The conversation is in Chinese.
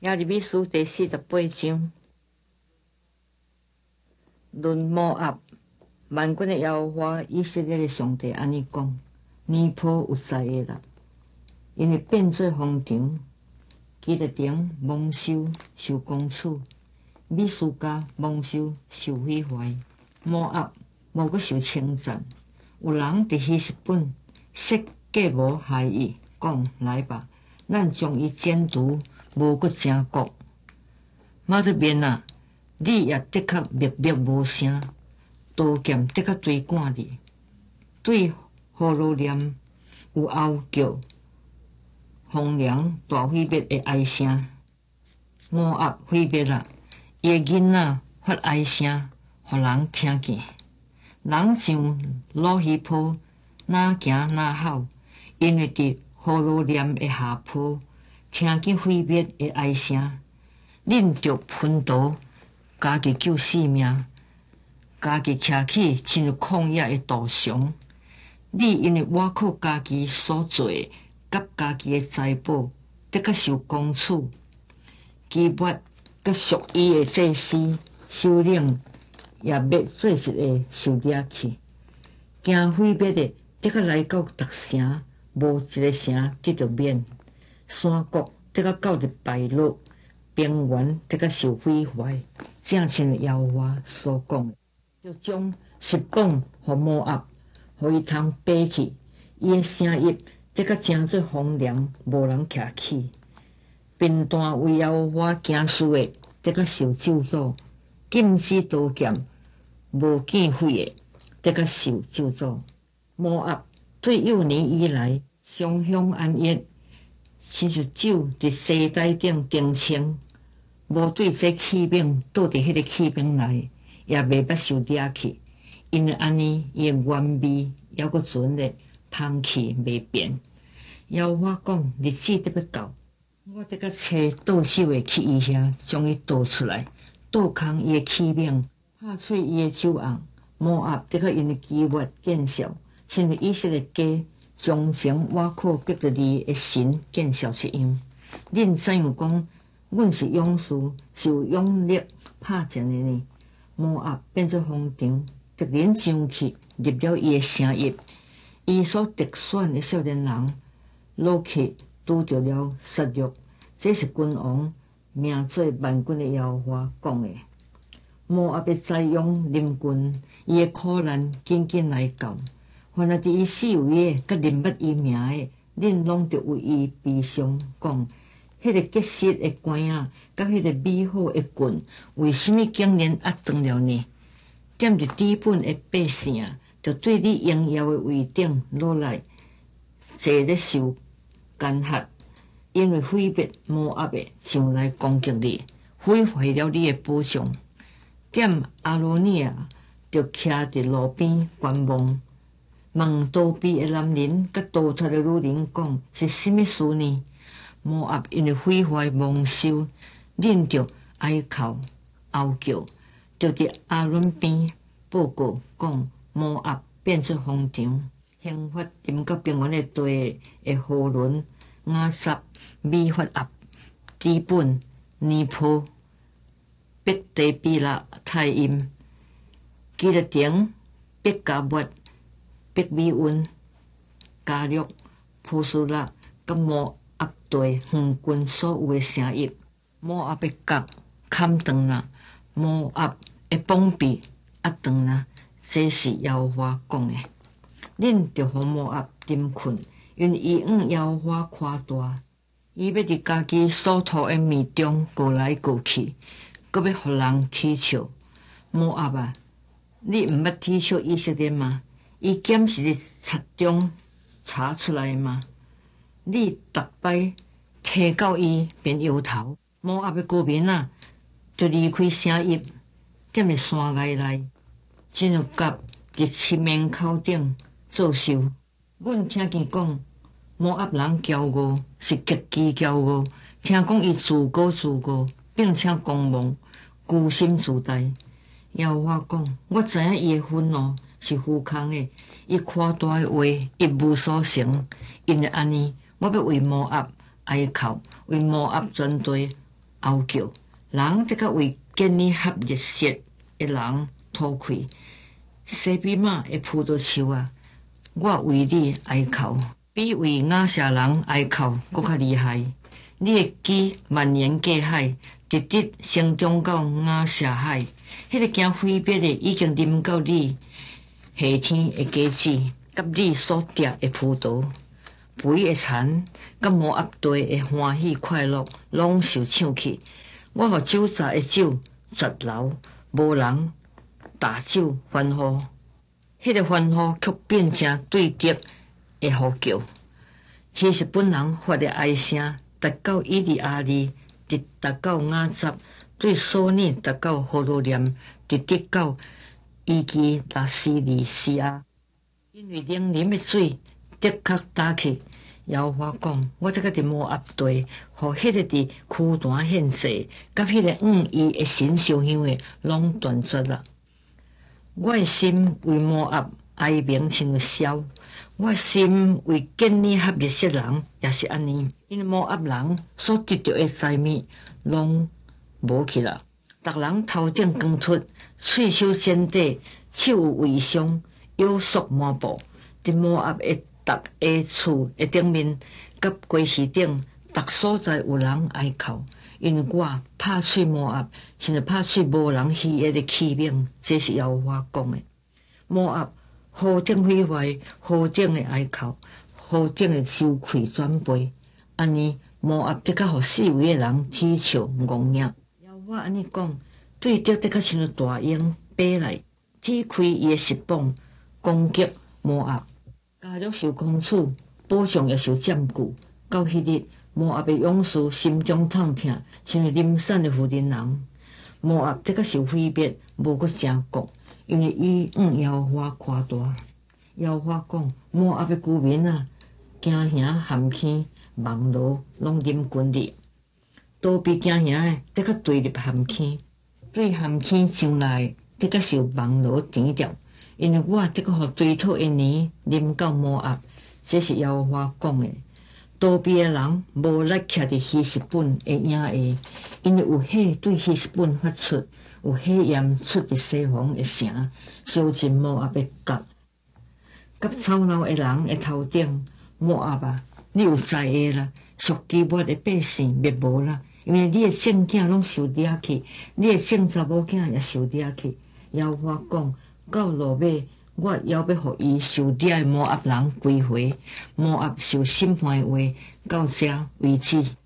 耶利米书第48章，论摩押，万军的耶和华以色列的上帝安尼讲：尼泊有灾厄啦，因为变做荒场，基列亭蒙羞受公处，米斯加蒙羞受毁坏，摩押无阁受称赞。有人伫希实本说计无害意，讲来吧，咱将伊剪除，无阁正国。马德面啊，你也的确默默无声，刀剑的确追赶你。对何罗念有嗷叫、荒凉大毁灭的哀声，摩押毁灭啦！伊的囡仔发哀声，互人听见。人像老鱼坡，哪行哪吼，因为伫何罗念的下坡，听见毁灭的哀声。恁着喷刀，家己救性命，家己徛起亲像旷野的大熊。你因为我靠家己所做，甲家己的财宝，得较受公处。基末甲属伊的祭司首领，也要做一个受掠去。惊毁灭的，得较来到逐城，无一个城得着免。山谷得较到着败落。平原得较受毁坏，正像耶和华所讲的，就将实讲互摩押，互伊通爬去。伊的城邑得较诚做荒凉，无人徛起。贫惰为耶和华行事的，得较受咒诅；禁止刀剑，无见血的，得较受咒诅。摩押对幼年以来双向安逸。亲像酒伫西台顶定清，无对这器皿倒伫迄个器皿内，也袂捌受掠去。因为安尼，伊的原味犹阁存咧，香气袂变。耶和华讲：日子得要到，我得甲找倒手的去伊遐，将伊倒出来，倒空伊的器皿，拍碎伊的酒甕。摩押得甲因的基末见效，亲像以色列家。从前我靠逼着你的神见效一样，恁怎样讲？阮是勇士，是有勇力拍战的呢？摩押变做荒场，敌人上去入了伊的城邑，伊所特选的少年人落去拄着了杀戮。这是君王名做万军的耶和华讲的。摩押的灾殃临近，伊的苦难紧紧来到。凡係伫伊四围的，甲认捌伊名的，恁拢着为伊悲伤，讲迄个结实的关仔，甲迄个美好的棍，为什么竟然压断了呢？踮伫底本的百姓，着对你荣耀的位顶落来，坐咧受干吓，因为毁灭摩押的上来攻击你，毁坏了你的宝藏。踮阿罗尼亚，着徛伫路边观望。问倒闭的男人甲倒脱的女人讲是甚么事呢？摩押因为毁坏蒙羞，恁着哀哭嗷叫，着伫阿伦边报告讲摩押变做荒场，刑罚临到平原的地的何伦、亚萨、米法亚、底本、尼坡、伯地比拉、太阴、基列亭、伯加末。伯米温、加略、普苏拉、甲摩押地远近所有的城邑，摩押的角砍断啦，摩押的膀臂压断啦，这是耶和华讲的。恁着互摩押沉困，因为伊向耶和华夸大，伊要伫家己所托的面中过来过去，阁要互人踢笑。摩押啊，你毋捌踢笑以色列吗？伊检是伫册中查出来吗？你逐摆提到伊便摇头。摩押的居民啊，就离开城邑，踮伫山崖内，真有甲伫七面口顶作秀。阮听见讲，摩押人骄傲，是极其骄傲。听讲伊自高自傲，并且狂妄，居心自大。耶和华讲：我知影伊的愤怒是虚空的，伊夸大的话一无所成。因为安尼，我要为摩押哀哭，为摩押全地嗷叫，人这个为建立合热色的人吐气，西比马会扑倒树啊！我为你哀哭，比为亚舍人哀哭搁较厉害。你会记万年隔海，直直成长到亚舍海。迄个惊飞别的已经啉到你夏天的果子，甲你所摘的葡萄，肥的蚕，甲摩押地的欢喜快乐，拢受抢去。我互酒杂的酒绝流，无人打酒欢呼。迄个欢呼却变成对敌的呼叫。希实本人发的哀声，达到伊利亚利，直达到雅杂，对索尼达到荷罗念，直直到伊基拉西利西亚。因为冷啉的水的确打去。耶和华讲，我这个伫摩押地，互迄个伫躯端献祭，甲迄个伊的神烧香的，拢断绝了。我的心为摩押哀鸣亲像痟，我的心为建立合热色人也是安尼。因为摩押人所得到的财物，拢无去了。逐人头顶光秃，喙手尖底，手有微伤，腰束满布，伫摩押的逐个厝的顶面，甲街市顶，逐所在有人哀哭，因为我拍碎摩押，亲像拍碎无人喜悦的器皿，这是耶和华讲的。摩押河顶毁坏，河顶的哀哭，河顶的羞愧转背，安尼摩押的确互四围的人啼笑戆影。耶和华安尼讲，对着的确亲像大鹰飞来，踢开伊的翅膀，攻击摩押。家乐受公处，宝藏也受占据。到迄日，摩押的勇士心中痛痛，亲像林散的妇人人。摩押的确受毁灭，无阁成国，因为伊耶和华夸大。耶和华讲，摩押的居民啊，惊吓含坑、网罗拢啉滚哩。躲避惊吓的，的确坠入含坑，对含坑上来，的确受网罗填掉。因为我的确互追讨的年啉到摩押，这是耶和华讲的。躲避的人无力徛伫希实本的影下，因为有火对希实本发出，有火焰出伫西方的城，烧尽摩押的角。甲吵闹的人的头顶，摩押啊，你有知的啦，属基抹的百姓灭无啦，因为你的圣囝拢受掠去，你的圣查某囝也受掠去。耶和华讲。到落尾，我要互伊受掠的摩押人归回，摩押受审判的话，到这为止。